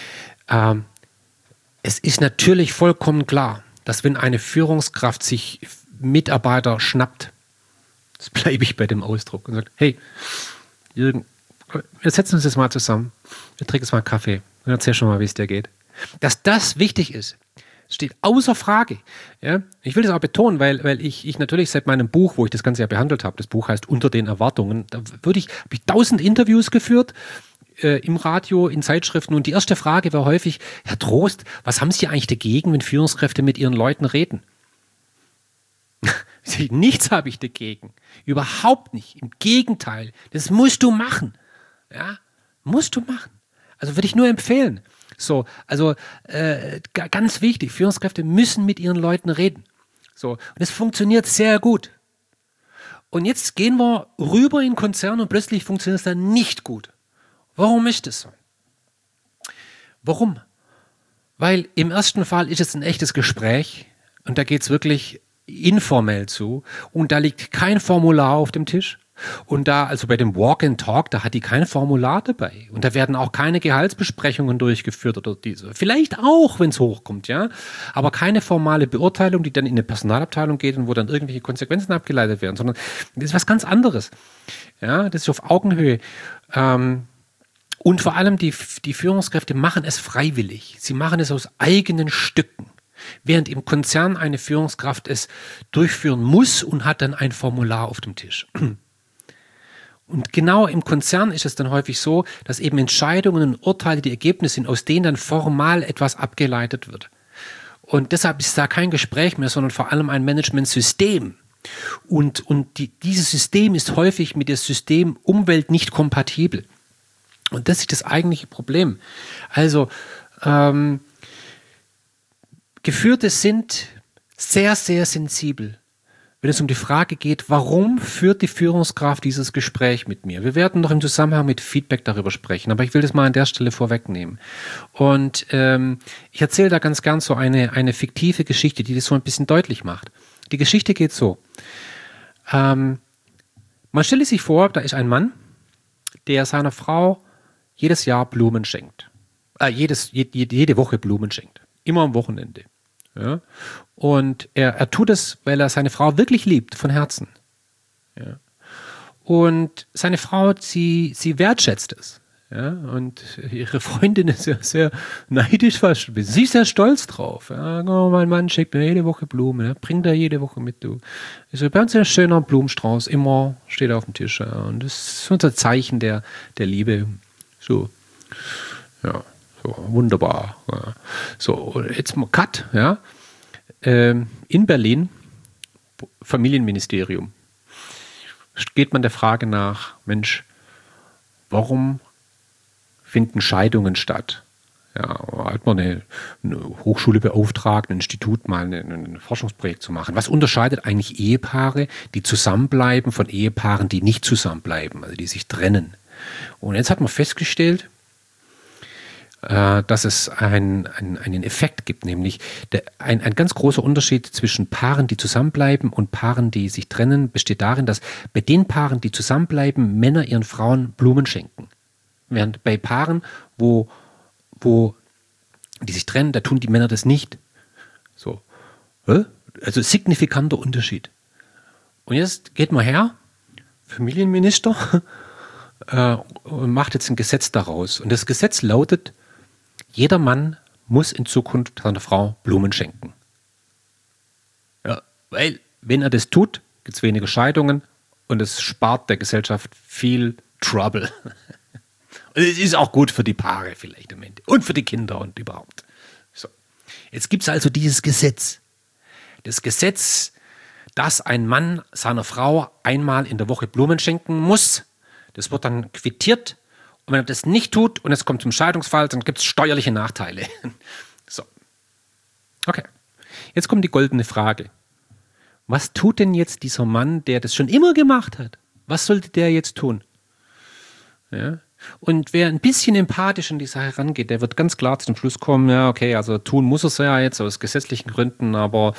Es ist natürlich vollkommen klar, dass wenn eine Führungskraft sich Mitarbeiter schnappt, das bleibe ich bei dem Ausdruck und sagt, hey, Jürgen, wir setzen uns jetzt mal zusammen, wir trinken jetzt mal einen Kaffee und erzähl schon mal, wie es dir geht. Dass das wichtig ist, steht außer Frage. Ja? Ich will das auch betonen, weil ich natürlich seit meinem Buch, wo ich das Ganze ja behandelt habe, das Buch heißt Unter den Erwartungen, da habe ich 1000 Interviews geführt, im Radio, in Zeitschriften und die erste Frage war häufig, Herr Trost, was haben Sie eigentlich dagegen, wenn Führungskräfte mit ihren Leuten reden? Nichts habe ich dagegen. Überhaupt nicht. Im Gegenteil. Das musst du machen. Ja? Musst du machen. Also würde ich nur empfehlen. So, also ganz wichtig, Führungskräfte müssen mit ihren Leuten reden. So, und es funktioniert sehr gut. Und jetzt gehen wir rüber in den Konzern und plötzlich funktioniert es dann nicht gut. Warum ist das so? Warum? Weil im ersten Fall ist es ein echtes Gespräch und da geht es wirklich informell zu und da liegt kein Formular auf dem Tisch, Und da, also bei dem Walk and Talk, da hat die kein Formular dabei. Und da werden auch keine Gehaltsbesprechungen durchgeführt oder diese. Vielleicht auch, wenn es hochkommt, ja. Aber keine formale Beurteilung, die dann in eine Personalabteilung geht und wo dann irgendwelche Konsequenzen abgeleitet werden, sondern das ist was ganz anderes. Ja, das ist auf Augenhöhe. Und vor allem die Führungskräfte machen es freiwillig. Sie machen es aus eigenen Stücken. Während im Konzern eine Führungskraft es durchführen muss und hat dann ein Formular auf dem Tisch. Und genau im Konzern ist es dann häufig so, dass eben Entscheidungen und Urteile die Ergebnisse sind, aus denen dann formal etwas abgeleitet wird. Und deshalb ist da kein Gespräch mehr, sondern vor allem ein Managementsystem. Und dieses System ist häufig mit dem System Umwelt nicht kompatibel. Und das ist das eigentliche Problem. Also, Geführte sind sehr, sehr sensibel, wenn es um die Frage geht, warum führt die Führungskraft dieses Gespräch mit mir? Wir werden noch im Zusammenhang mit Feedback darüber sprechen, aber ich will das mal an der Stelle vorwegnehmen. Und ich erzähle da ganz gern so eine fiktive Geschichte, die das so ein bisschen deutlich macht. Die Geschichte geht so. Man stelle sich vor, da ist ein Mann, der seiner Frau jedes Jahr Blumen schenkt. Jede Woche Blumen schenkt. Immer am Wochenende. Ja? Und er tut es, weil er seine Frau wirklich liebt, von Herzen. Ja? Und seine Frau, sie wertschätzt es. Ja? Und ihre Freundin ist ja sehr neidisch fast. Sie ist sehr stolz drauf. Ja? Oh, mein Mann schickt mir jede Woche Blumen. Ja? Bringt er jede Woche mit. Du. Also bei uns ein schöner Blumenstrauß. Immer steht er auf dem Tisch. Ja? Und das ist unser Zeichen der Liebe. So. Ja. So, wunderbar. Ja. So, jetzt mal Cut. Ja. In Berlin, Familienministerium, geht man der Frage nach, Mensch, warum finden Scheidungen statt? Ja, hat man eine Hochschule beauftragt, ein Institut mal ein Forschungsprojekt zu machen. Was unterscheidet eigentlich Ehepaare, die zusammenbleiben, von Ehepaaren, die nicht zusammenbleiben, also die sich trennen? Und jetzt hat man festgestellt, dass es einen Effekt gibt, nämlich ein ganz großer Unterschied zwischen Paaren, die zusammenbleiben und Paaren, die sich trennen, besteht darin, dass bei den Paaren, die zusammenbleiben, Männer ihren Frauen Blumen schenken. Während bei Paaren, wo die sich trennen, da tun die Männer das nicht. So. Also signifikanter Unterschied. Und jetzt geht man her, Familienminister, und macht jetzt ein Gesetz daraus. Und das Gesetz lautet, jeder Mann muss in Zukunft seiner Frau Blumen schenken. Ja, weil, wenn er das tut, gibt es weniger Scheidungen und es spart der Gesellschaft viel Trouble. Und es ist auch gut für die Paare vielleicht am Ende und für die Kinder und überhaupt. So. Jetzt gibt es also dieses Gesetz. Das Gesetz, dass ein Mann seiner Frau einmal in der Woche Blumen schenken muss. Das wird dann quittiert. Und wenn er das nicht tut und es kommt zum Scheidungsfall, dann gibt es steuerliche Nachteile. So. Okay. Jetzt kommt die goldene Frage. Was tut denn jetzt dieser Mann, der das schon immer gemacht hat? Was sollte der jetzt tun? Ja. Und wer ein bisschen empathisch an die Sache rangeht, der wird ganz klar zum Schluss kommen, ja, okay, also tun muss er es ja jetzt aus gesetzlichen Gründen, aber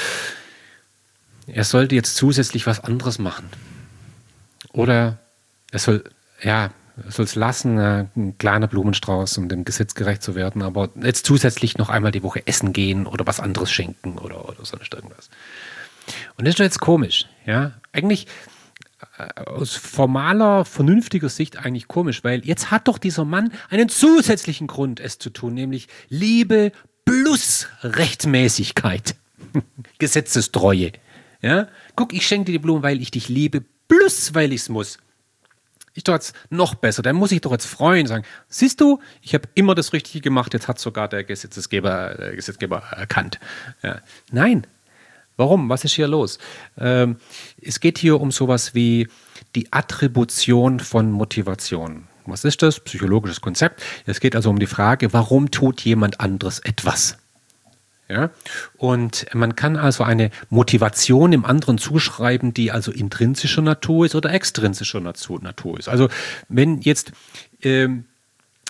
er sollte jetzt zusätzlich was anderes machen. Oder er soll es lassen, ein kleiner Blumenstrauß, um dem Gesetz gerecht zu werden, aber jetzt zusätzlich noch einmal die Woche essen gehen oder was anderes schenken oder sonst irgendwas. Und das ist doch jetzt komisch. Ja? Eigentlich aus formaler, vernünftiger Sicht eigentlich komisch, weil jetzt hat doch dieser Mann einen zusätzlichen Grund, es zu tun, nämlich Liebe plus Rechtmäßigkeit. Gesetzestreue. Ja? Guck, ich schenke dir die Blumen, weil ich dich liebe, plus weil ich es muss. Ist doch jetzt noch besser. Dann muss ich doch jetzt freuen und sagen, siehst du, ich habe immer das Richtige gemacht, jetzt hat sogar der Gesetzgeber erkannt. Ja. Nein. Warum? Was ist hier los? Es geht hier um sowas wie die Attribution von Motivation. Was ist das? Psychologisches Konzept. Es geht also um die Frage, warum tut jemand anderes etwas? Ja? Und man kann also eine Motivation im anderen zuschreiben, die also intrinsischer Natur ist oder extrinsischer Natur ist. Also wenn jetzt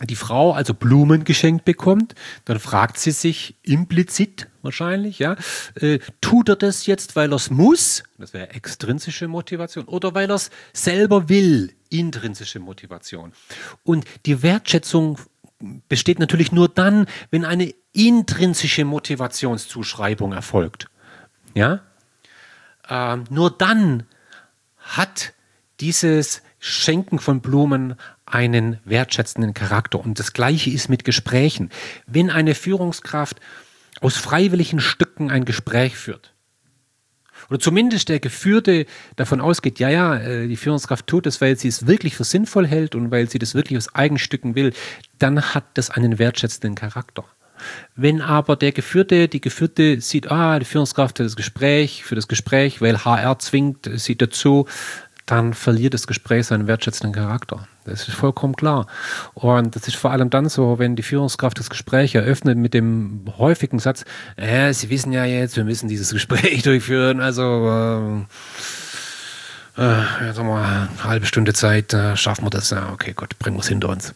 die Frau also Blumen geschenkt bekommt, dann fragt sie sich implizit wahrscheinlich, ja, tut er das jetzt, weil er es muss, das wäre extrinsische Motivation, oder weil er es selber will, intrinsische Motivation. Und die Wertschätzung besteht natürlich nur dann, wenn eine intrinsische Motivationszuschreibung erfolgt. Ja? Nur dann hat dieses Schenken von Blumen einen wertschätzenden Charakter. Und das Gleiche ist mit Gesprächen. Wenn eine Führungskraft aus freiwilligen Stücken ein Gespräch führt, oder zumindest der Geführte davon ausgeht, die Führungskraft tut es, weil sie es wirklich für sinnvoll hält und weil sie das wirklich aus Eigenstücken will, dann hat das einen wertschätzenden Charakter. Wenn aber die Geführte sieht, die Führungskraft für das Gespräch, weil HR zwingt sie dazu, dann verliert das Gespräch seinen wertschätzenden Charakter. Das ist vollkommen klar. Und das ist vor allem dann so, wenn die Führungskraft das Gespräch eröffnet mit dem häufigen Satz, Sie wissen ja jetzt, wir müssen dieses Gespräch durchführen, also jetzt haben wir eine halbe Stunde Zeit, schaffen wir das. Ja, okay, gut, bringen wir es hinter uns.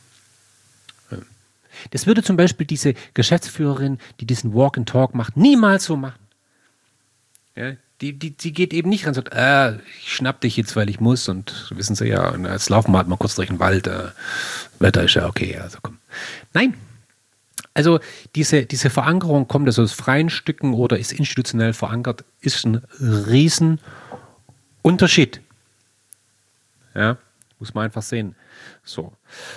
Das würde zum Beispiel diese Geschäftsführerin, die diesen Walk and Talk macht, niemals so machen. Ja, die geht eben nicht ran und sagt, ich schnapp dich jetzt, weil ich muss, und wissen Sie ja, und jetzt laufen wir halt mal kurz durch den Wald, Wetter ist ja okay, also komm. Nein, also diese Verankerung, kommt das aus freien Stücken oder ist institutionell verankert, ist ein Riesenunterschied. Ja, muss man einfach sehen. So,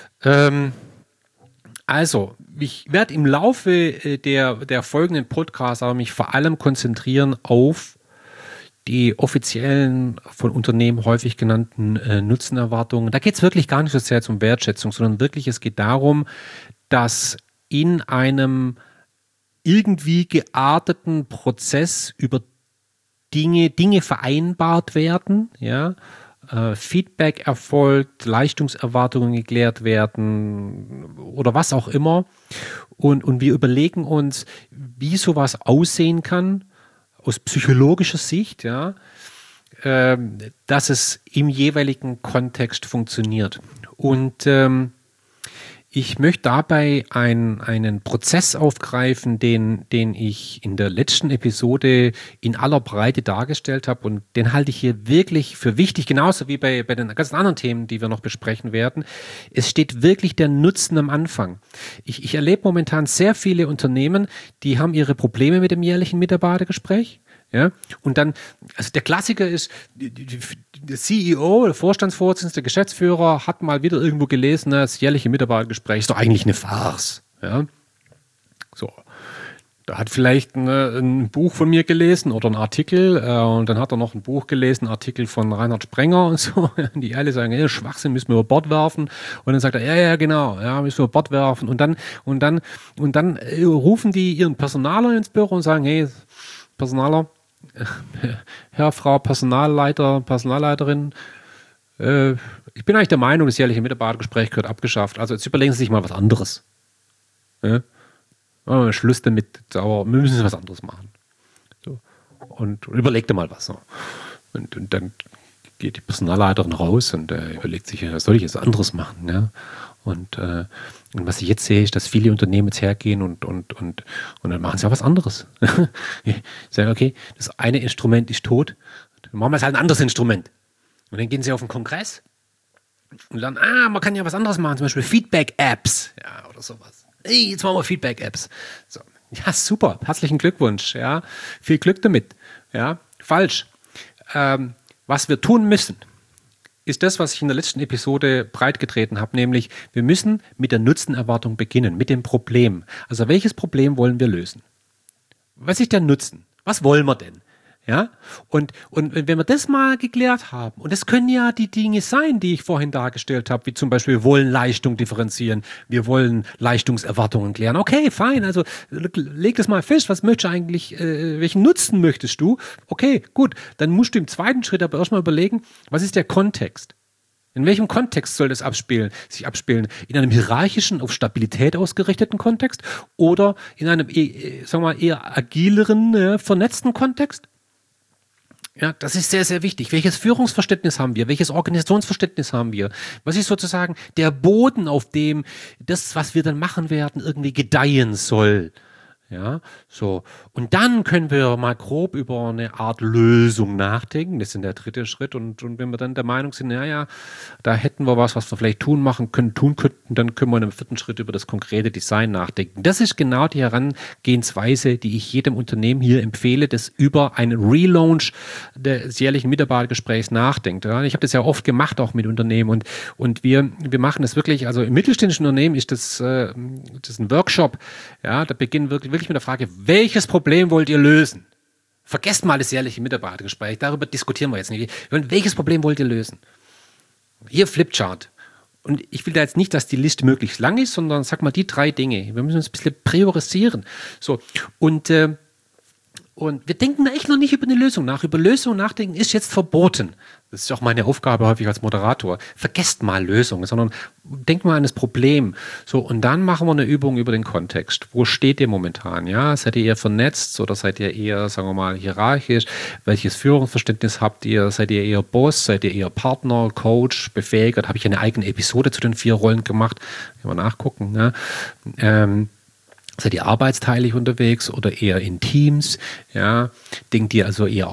also, ich werde im Laufe der folgenden Podcasts aber mich vor allem konzentrieren auf die offiziellen, von Unternehmen häufig genannten Nutzenerwartungen. Da geht es wirklich gar nicht so sehr um Wertschätzung, sondern wirklich, es geht darum, dass in einem irgendwie gearteten Prozess über Dinge vereinbart werden, ja, Feedback erfolgt, Leistungserwartungen geklärt werden oder was auch immer. Und wir überlegen uns, wie sowas aussehen kann, aus psychologischer Sicht, ja, dass es im jeweiligen Kontext funktioniert. Und ich möchte dabei einen Prozess aufgreifen, den ich in der letzten Episode in aller Breite dargestellt habe, und den halte ich hier wirklich für wichtig, genauso wie bei den ganzen anderen Themen, die wir noch besprechen werden. Es steht wirklich der Nutzen am Anfang. Ich erlebe momentan sehr viele Unternehmen, die haben ihre Probleme mit dem jährlichen Mitarbeitergespräch. Ja, und dann, also der Klassiker ist, der CEO, der Vorstandsvorsitzende, der Geschäftsführer hat mal wieder irgendwo gelesen, das jährliche Mitarbeitergespräch ist doch eigentlich eine Farce. Ja, so. Da hat vielleicht ein Buch von mir gelesen oder ein Artikel, und dann hat er noch ein Buch gelesen, ein Artikel von Reinhard Sprenger und so, die alle sagen, Schwachsinn, müssen wir über Bord werfen. Und dann sagt er, ja, genau, ja, müssen wir über Bord werfen. Und dann rufen die ihren Personaler ins Büro und sagen, hey, Personaler, Herr, Frau Personalleiterin, ich bin eigentlich der Meinung, das jährliche Mitarbeitergespräch gehört abgeschafft. Also jetzt überlegen Sie sich mal was anderes. Ja? Schluss damit, aber wir müssen was anderes machen. So. Und überlegt mal was. So. Und dann geht die Personalleiterin raus und überlegt sich, was soll ich jetzt anderes machen? Ja? Und was ich jetzt sehe, ist, dass viele Unternehmen jetzt hergehen und dann machen sie auch was anderes. Sie sagen, okay, das eine Instrument ist tot, dann machen wir jetzt halt ein anderes Instrument. Und dann gehen sie auf den Kongress und dann, man kann ja was anderes machen, zum Beispiel Feedback-Apps, ja, oder sowas. Hey, jetzt machen wir Feedback-Apps. So. Ja, super, herzlichen Glückwunsch, ja, viel Glück damit. Ja, falsch. Was wir tun müssen, ist das, was ich in der letzten Episode breitgetreten habe, nämlich wir müssen mit der Nutzenerwartung beginnen, mit dem Problem. Also welches Problem wollen wir lösen? Was ist der Nutzen? Was wollen wir denn? Ja? Und wenn wir das mal geklärt haben, und das können ja die Dinge sein, die ich vorhin dargestellt habe, wie zum Beispiel, wir wollen Leistung differenzieren, wir wollen Leistungserwartungen klären. Okay, fein, also leg das mal fest, was möchtest du eigentlich, welchen Nutzen möchtest du? Okay, gut, dann musst du im zweiten Schritt aber erstmal überlegen, was ist der Kontext? In welchem Kontext soll das sich abspielen? In einem hierarchischen, auf Stabilität ausgerichteten Kontext oder in einem, sagen wir mal, eher agileren, vernetzten Kontext? Ja, das ist sehr, sehr wichtig. Welches Führungsverständnis haben wir? Welches Organisationsverständnis haben wir? Was ist sozusagen der Boden, auf dem das, was wir dann machen werden, irgendwie gedeihen soll? Ja, so. Und dann können wir mal grob über eine Art Lösung nachdenken. Das ist der dritte Schritt. Und wenn wir dann der Meinung sind, naja, da hätten wir was wir vielleicht tun könnten, dann können wir in einem vierten Schritt über das konkrete Design nachdenken. Das ist genau die Herangehensweise, die ich jedem Unternehmen hier empfehle, das über einen Relaunch des jährlichen Mitarbeitergesprächs nachdenkt. Ja, ich habe das ja oft gemacht, auch mit Unternehmen. Und wir machen das wirklich, also im mittelständischen Unternehmen ist das ein Workshop. Ja, da beginnen wirklich mit der Frage, welches Problem wollt ihr lösen? Vergesst mal das jährliche Mitarbeitergespräch, darüber diskutieren wir jetzt nicht. Welches Problem wollt ihr lösen? Hier Flipchart. Und ich will da jetzt nicht, dass die Liste möglichst lang ist, sondern sag mal die 3 Dinge. Wir müssen uns ein bisschen priorisieren. So, und wir denken da echt noch nicht über eine Lösung nach. Über Lösungen nachdenken ist jetzt verboten. Das ist auch meine Aufgabe häufig als Moderator. Vergesst mal Lösungen, sondern denkt mal an das Problem. So, und dann machen wir eine Übung über den Kontext. Wo steht ihr momentan? Ja, seid ihr eher vernetzt oder seid ihr eher, sagen wir mal, hierarchisch? Welches Führungsverständnis habt ihr? Seid ihr eher Boss? Seid ihr eher Partner, Coach, Befähiger? Da habe ich eine eigene Episode zu den 4 Rollen gemacht. Können wir nachgucken. Ne? Seid ihr arbeitsteilig unterwegs oder eher in Teams? Ja, denkt ihr also eher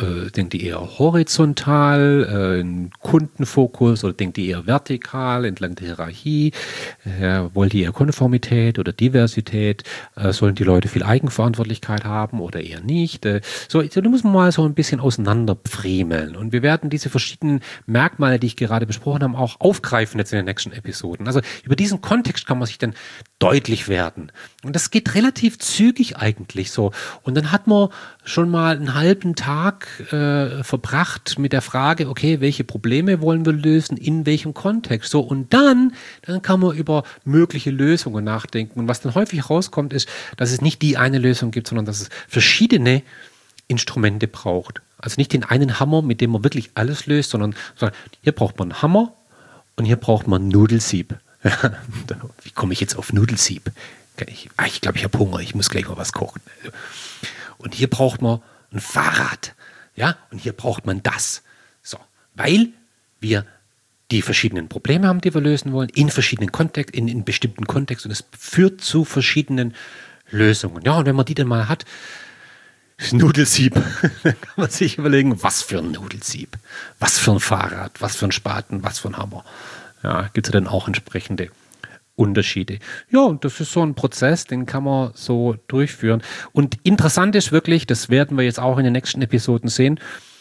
horizontal, in Kundenfokus oder denkt ihr eher vertikal entlang der Hierarchie? Wollt ihr eher Konformität oder Diversität? Sollen die Leute viel Eigenverantwortlichkeit haben oder eher nicht? So, da muss man mal so ein bisschen auseinanderpfriemeln. Und wir werden diese verschiedenen Merkmale, die ich gerade besprochen habe, auch aufgreifen jetzt in den nächsten Episoden. Also über diesen Kontext kann man sich dann deutlich werden. Und das geht relativ zügig eigentlich so. Und dann hat man schon mal einen halben Tag verbracht mit der Frage, okay, welche Probleme wollen wir lösen, in welchem Kontext? So, und dann kann man über mögliche Lösungen nachdenken. Und was dann häufig rauskommt, ist, dass es nicht die eine Lösung gibt, sondern dass es verschiedene Instrumente braucht. Also nicht den einen Hammer, mit dem man wirklich alles löst, sondern hier braucht man einen Hammer und hier braucht man ein Nudelsieb. Wie komme ich jetzt auf Nudelsieb? Ich glaube, ich habe Hunger, ich muss gleich mal was kochen. Und hier braucht man ein Fahrrad. Ja, und hier braucht man das. So, weil wir die verschiedenen Probleme haben, die wir lösen wollen, in verschiedenen Kontexten, in bestimmten Kontexten. Und es führt zu verschiedenen Lösungen. Ja, und wenn man die dann mal hat, Nudelsieb, dann kann man sich überlegen, was für ein Nudelsieb, was für ein Fahrrad, was für ein Spaten, was für ein Hammer. Ja, gibt es ja dann auch entsprechende Unterschiede. Ja, und das ist so ein Prozess, den kann man so durchführen. Und interessant ist wirklich, das werden wir jetzt auch in den nächsten Episoden sehen,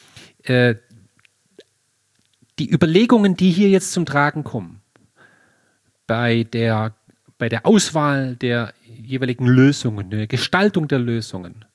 die Überlegungen, die hier jetzt zum Tragen kommen, bei der Auswahl der jeweiligen Lösungen, der Gestaltung der Lösungen,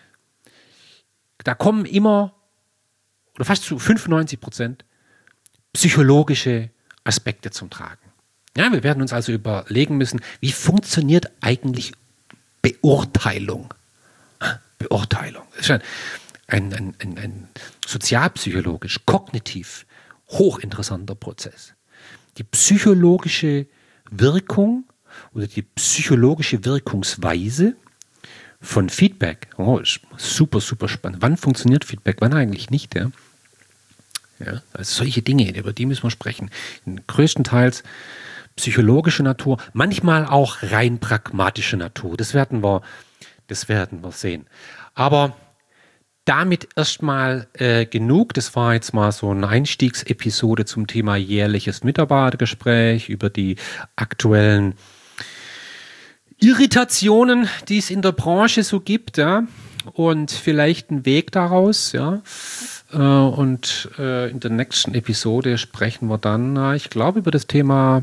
da kommen immer, oder fast zu 95% psychologische Aspekte zum Tragen. Ja, wir werden uns also überlegen müssen, wie funktioniert eigentlich Beurteilung? Beurteilung. Das ist ein sozialpsychologisch, kognitiv hochinteressanter Prozess. Die psychologische Wirkung oder die psychologische Wirkungsweise von Feedback. Oh, ist super, super spannend. Wann funktioniert Feedback, wann eigentlich nicht? Ja? Ja, also solche Dinge, über die müssen wir sprechen. Größtenteils psychologische Natur, manchmal auch rein pragmatische Natur. Das werden wir sehen. Aber damit erstmal genug. Das war jetzt mal so eine Einstiegsepisode zum Thema jährliches Mitarbeitergespräch, über die aktuellen Irritationen, die es in der Branche so gibt, ja, und vielleicht einen Weg daraus, ja. Und in der nächsten Episode sprechen wir dann, ich glaube, über das Thema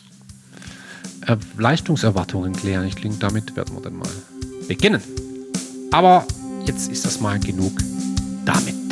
Leistungserwartungen klären. Ich denke, damit werden wir dann mal beginnen. Aber jetzt ist das mal genug damit.